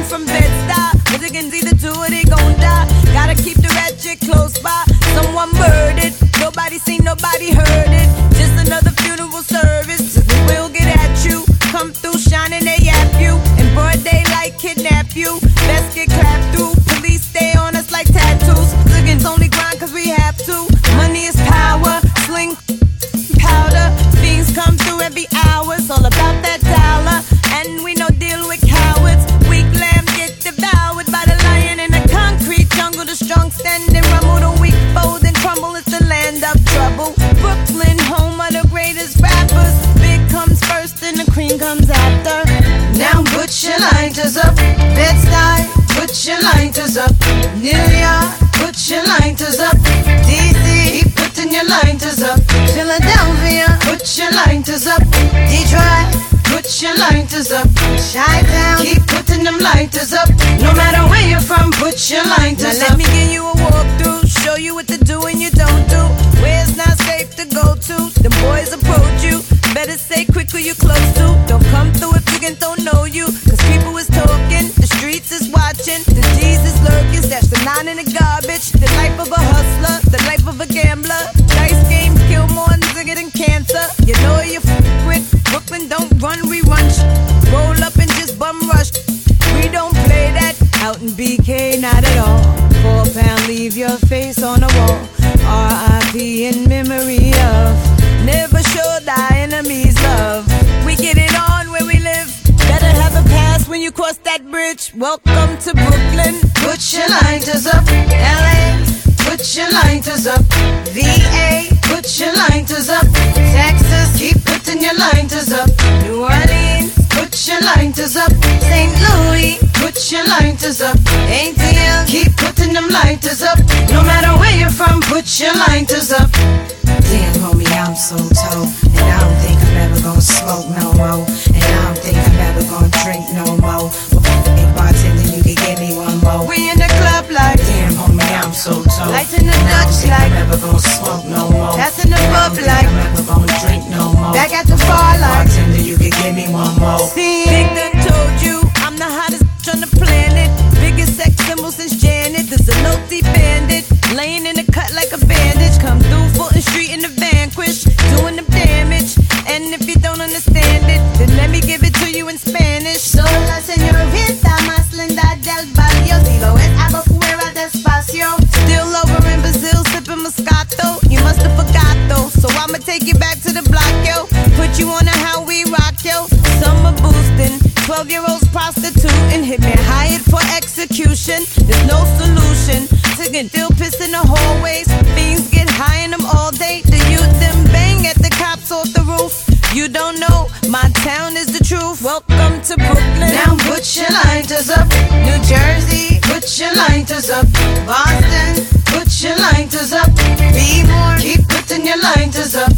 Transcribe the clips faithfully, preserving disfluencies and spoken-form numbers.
from Bed-Stuy. Michigan's either two or they gon' die. Gotta keep the ratchet close by. Someone murdered, nobody seen, nobody heard it. Just another funeral service. We will get at you. Come through shining, they yap you. In broad daylight, kidnap you. Best get clapped through. Police stay on us like tattoos. Michigan's only grind cause we have to. Money is power. Sling powder. Fiends come through every hour. It's all about that dollar. And we no deal with cowards. Weak lamb get devoured by the lion in the concrete jungle. The strong stand and rumble. The weak fold and crumble. It's the land of trouble. Brooklyn, home of the greatest rappers. Big comes first and the cream comes after. Now put your lighters up. Bed-Stuy, put your lighters up. New York, put your lighters up. D C, keep putting your lighters up. Philadelphia, put your lighters up. Detroit, put your lighters up. Chi-Town, keep putting them lighters up. No matter where you're from, put your lighters now up. Let me give you a walkthrough, show you what to do and you don't do. Where it's not safe to go to. The boys approach you, better say quick who you close to. Don't come through if chickens don't know you. Cause people is talking, the streets is watching. The G's is lurking, stash the nine in the garbage. The life of a hustler, the life of a gambler. Dice games kill more nigga than cancer. You know you f with Brooklyn, don't run, we run sh roll up and just bum rush. We don't play that out in B K, not at all. Four pound, leave your face on the wall. R I P in memory of. Never show thy enemies love. We get it on where we live. Better have a pass when you cross that bridge. Welcome to Brooklyn. Put your lighters up. L A, put your lighters up. V A, put your lighters up. Texas, keep putting your lighters up. New Orleans, put your lighters up. Saint Louis, put your lighters up. A T L, keep putting them lighters up. No matter where you're from, put your lighters up. Damn, homie, I'm so told. And I don't think I'm ever gonna smoke no more. And I don't think I'm ever gonna drink no more. But hey, bartender, you can give me one more. We in the club like. Damn, homie, I'm so told. Lights in the and I don't Dutch think like. I'm ever gonna smoke no more. That's in the And I pub don't like. think I'm ever gonna drink no more. Back at the bar like. Bartender, you can give me one more. See, Big done told you I'm the hottest bitch on the planet. Biggest sex symbol since Janet. There's a multi bandit laying in the cut like a bandage. Come through Fulton Street in the Vanquish, doing the damage. And if you don't understand it, then let me give it to you in Spanish. Sola señorita más linda del barrio. Si lo es, hago fuera despacio. Still over in Brazil, sipping Moscato. You must have forgot though, so I'ma take you back to the block, yo. Put you on a how we rock, yo. Summer boosting, twelve year olds prostituting. Hit me hired for execution. There's no solution. Tiggin' still piss in the hallways. Fiends get high in them all day. The youth them bang at the cops off the roof. You don't know, my town is the truth. Welcome to Brooklyn. Now put your lighters up. New Jersey, put your lighters up. Boston, put your lighters up. Be more, keep putting your lighters up.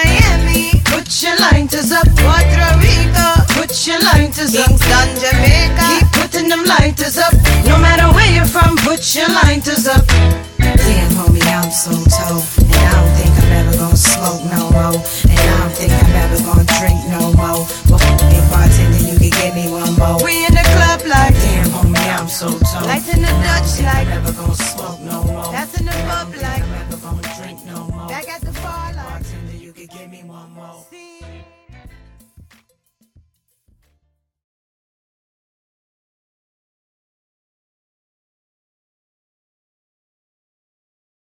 Miami, put your lighters up. Puerto Rico, put your lighters up. Kingston, Jamaica, keep putting them lighters up. No matter where you're from, put your lighters up. Damn, homie, I'm so told. And I don't think I'm ever gonna smoke no more. And I don't think I'm ever gonna drink no more. But hey, bartender, you can give me one more. We in the club like. Damn, homie, I'm so told. Lights in the Dutch like. I'm never gonna smoke no more. That's in the pub like. I'm never gonna drink no more. Back at the bar like. Bartender, you can give me one more. See?